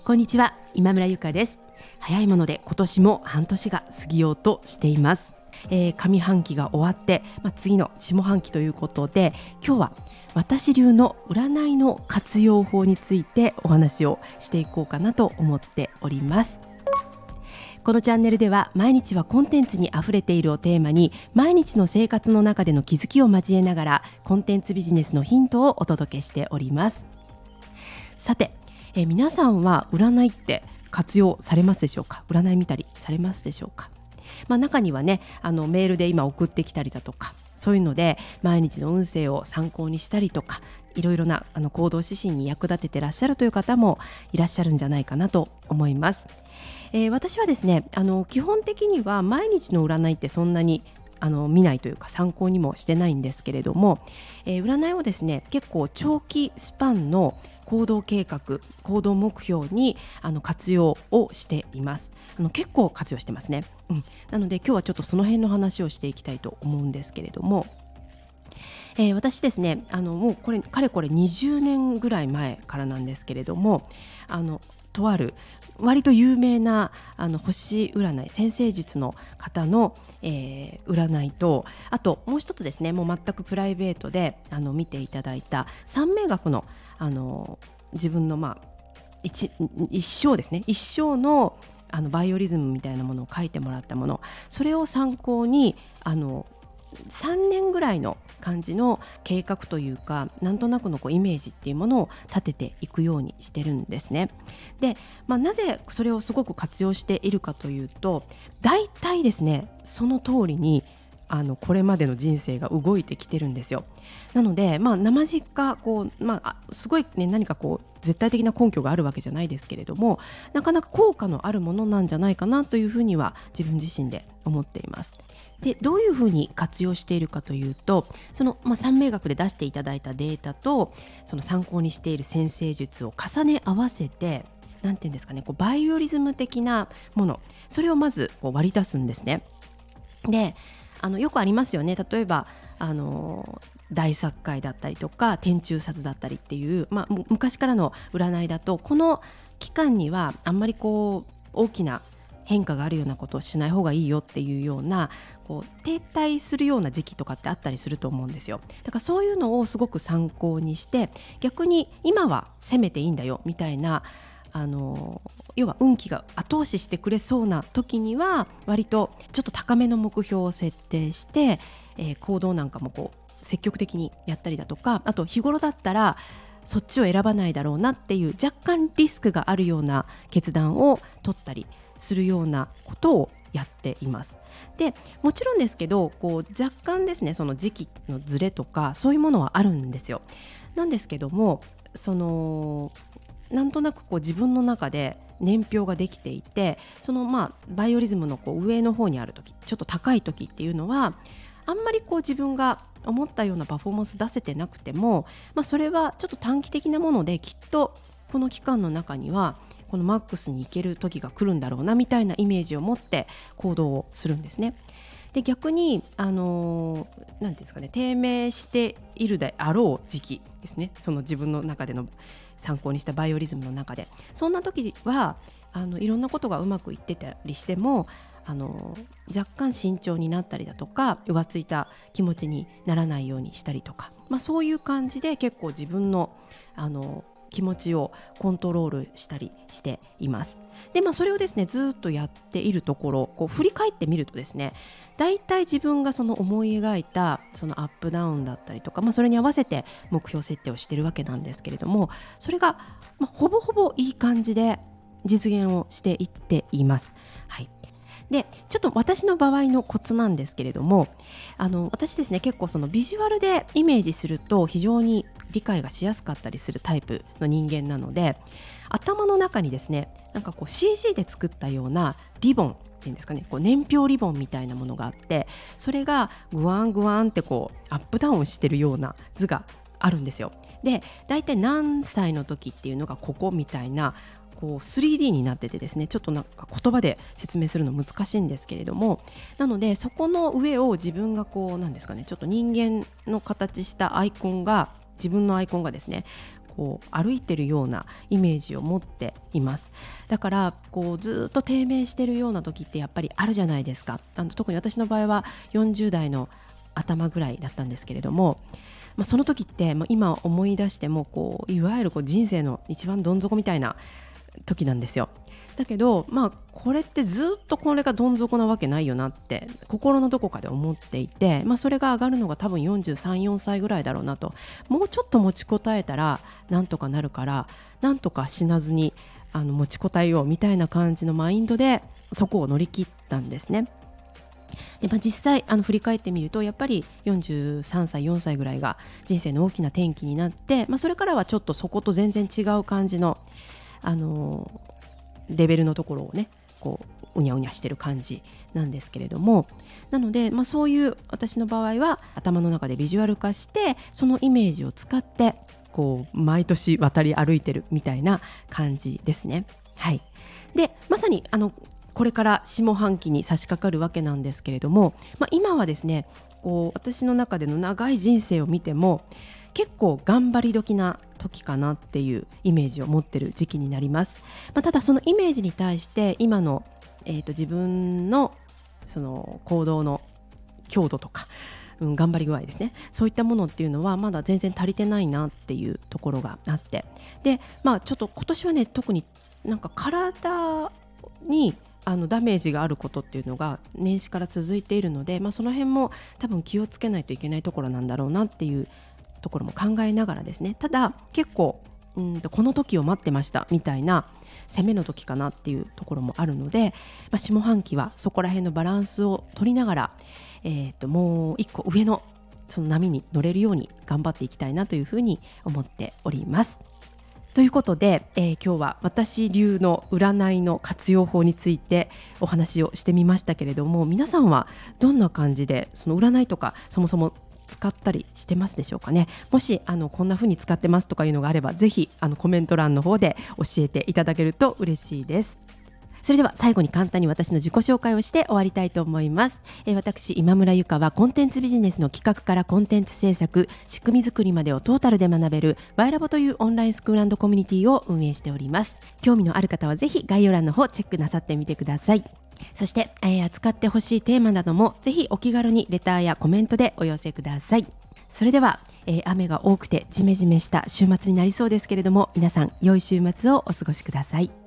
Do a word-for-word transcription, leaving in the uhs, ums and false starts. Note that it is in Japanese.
こんにちは、今村ゆかです。早いもので今年も半年が過ぎようとしています。えー、上半期が終わって、まあ、次の下半期ということで、今日は私流の占いの活用法についてお話をしていこうかなと思っております。このチャンネルでは毎日はコンテンツにあふれているをテーマに、毎日の生活の中での気づきを交えながらコンテンツビジネスのヒントをお届けしております。さて、えー、皆さんは占いって活用されますでしょうか？占い見たりされますでしょうか？まあ、中にはね、あのメールで今送ってきたりだとか、そういうので毎日の運勢を参考にしたりとか、いろいろなあの行動指針に役立ててらっしゃるという方もいらっしゃるんじゃないかなと思います。えー、私はですね、あの基本的には毎日の占いってそんなにあの見ないというか参考にもしてないんですけれども、えー、占いをですね、結構長期スパンの行動計画、行動目標にあの活用をしています。あの結構活用してますね、うん、なので今日はちょっとその辺の話をしていきたいと思うんですけれども、えー、私ですね、あのもうこれかれこれにじゅうねんぐらい前からなんですけれども、あのとある割と有名なあの星占い、占星術の方の、えー、占いと、あともう一つですね、もう全くプライベートであの見ていただいた三名学の、あの自分の、まあ、一, 一生ですね一生のあのバイオリズムみたいなものを書いてもらったもの、それを参考にあのさんねんぐらいの感じの計画というか、なんとなくのこうイメージっていうものを立てていくようにしてるんですね。で、まあ、なぜそれをすごく活用しているかというと、大体ですねその通りにあのこれまでの人生が動いてきてるんですよ。なので、まあ、生実家こう、まあ、すごい、ね、何かこう絶対的な根拠があるわけじゃないですけれども、なかなか効果のあるものなんじゃないかなというふうには自分自身で思っています。で、どういうふうに活用しているかというと、その、まあ、三名学で出していただいたデータとその参考にしている占星術を重ね合わせて、なんていうんですかね、こうバイオリズム的なもの、それをまずこう割り出すんですね。で、あのよくありますよね。例えばあの大殺界だったりとか天中殺だったりっていう、まあ、昔からの占いだと、この期間にはあんまりこう大きな変化があるようなことをしない方がいいよっていうような、こう停滞するような時期とかってあったりすると思うんですよ。だからそういうのをすごく参考にして、逆に今は攻めていいんだよみたいな、あの要は運気が後押ししてくれそうな時には割とちょっと高めの目標を設定して、えー、行動なんかもこう積極的にやったりだとか、あと日頃だったらそっちを選ばないだろうなっていう若干リスクがあるような決断を取ったりするようなことをやっています。で、もちろんですけど、こう若干ですね、その時期のズレとかそういうものはあるんですよ。なんですけども、そのなんとなくこう自分の中で年表ができていて、そのまあバイオリズムのこう上の方にある時、ちょっと高い時っていうのはあんまりこう自分が思ったようなパフォーマンス出せてなくても、まあ、それはちょっと短期的なもので、きっとこの期間の中にはこのマックスに行ける時が来るんだろうなみたいなイメージを持って行動をするんですね。で、逆にあのー、なんていうんですかね、低迷しているであろう時期ですね、その自分の中での参考にしたバイオリズムの中で、そんな時はあのいろんなことがうまくいってたりしても、あの若干慎重になったりだとか、浮ついた気持ちにならないようにしたりとか、まあ、そういう感じで結構自分のあの気持ちをコントロールしたりしています。で、まあ、それをですねずっとやっているところ、こう振り返ってみるとですね、だいたい自分がその思い描いたそのアップダウンだったりとか、まあ、それに合わせて目標設定をしているわけなんですけれども、それが、まあ、ほぼほぼいい感じで実現をしていっています。はい。で、ちょっと私の場合のコツなんですけれども、あの私ですね、結構そのビジュアルでイメージすると非常に理解がしやすかったりするタイプの人間なので、頭の中にですね、なんかこう シージー で作ったようなリボンっていうんですかね、こう年表リボンみたいなものがあって、それがグワングワンってこうアップダウンしてるような図があるんですよ。で、だいたい何歳の時っていうのがここみたいな、こう スリーディー になっててですね、ちょっとなんか言葉で説明するの難しいんですけれども、なのでそこの上を自分がこうなんですかね、ちょっと人間の形したアイコンが、自分のアイコンがですね、 こう歩いてるようなイメージを持っています。だからこうずっと低迷してるような時ってやっぱりあるじゃないですか。あの特に私の場合はよんじゅう代の頭ぐらいだったんですけれども、まあ、その時って、まあ、今思い出してもこういわゆるこう人生の一番どん底みたいな時なんですよ。だけど、まあ、これってずっとこれがどん底なわけないよなって心のどこかで思っていて、まあ、それが上がるのが多分よんじゅうさん、よんさいぐらいだろうなと。もうちょっと持ちこたえたらなんとかなるから、なんとか死なずにあの持ちこたえようみたいな感じのマインドでそこを乗り切ったんですね。で、まあ、実際あの振り返ってみるとやっぱりよんじゅうさんさいよんさいぐらいが人生の大きな転機になって、まあ、それからはちょっとそこと全然違う感じの、あのーレベルのところをねこううにゃうにゃしてる感じなんですけれども、なので、まあ、そういう私の場合は頭の中でビジュアル化してそのイメージを使ってこう毎年渡り歩いてるみたいな感じですね。はい。でまさにあのこれから下半期に差し掛かるわけなんですけれども、まあ、今はですねこう私の中での長い人生を見ても結構頑張り時な時かなっていうイメージを持ってる時期になります。まあ、ただそのイメージに対して今の、えーと、自分のその行動の強度とか、うん、頑張り具合ですね、そういったものっていうのはまだ全然足りてないなっていうところがあって、で、まあ、ちょっと今年はね特になんか体にあのダメージがあることっていうのが年始から続いているので、まあ、その辺も多分気をつけないといけないところなんだろうなっていうところも考えながらですね、ただ結構うんとこの時を待ってましたみたいな攻めの時かなっていうところもあるので、まあ、下半期はそこら辺のバランスを取りながら、えー、ともう一個上のその波に乗れるように頑張っていきたいなというふうに思っております。ということで、えー、今日は私流の占いの活用法についてお話をしてみましたけれども、皆さんはどんな感じでその占いとかそもそも使ったりしてますでしょうかね。もしあのこんな風に使ってますとかいうのがあれば、ぜひあのコメント欄の方で教えていただけると嬉しいです。それでは最後に簡単に私の自己紹介をして終わりたいと思います。えー、私今村ゆかはコンテンツビジネスの企画からコンテンツ制作、仕組み作りまでをトータルで学べるワイラボというオンラインスクール&コミュニティを運営しております。興味のある方はぜひ概要欄の方チェックなさってみてください。そして、えー、扱ってほしいテーマなどもぜひお気軽にレターやコメントでお寄せください。それでは、えー、雨が多くてジメジメした週末になりそうですけれども、皆さん良い週末をお過ごしください。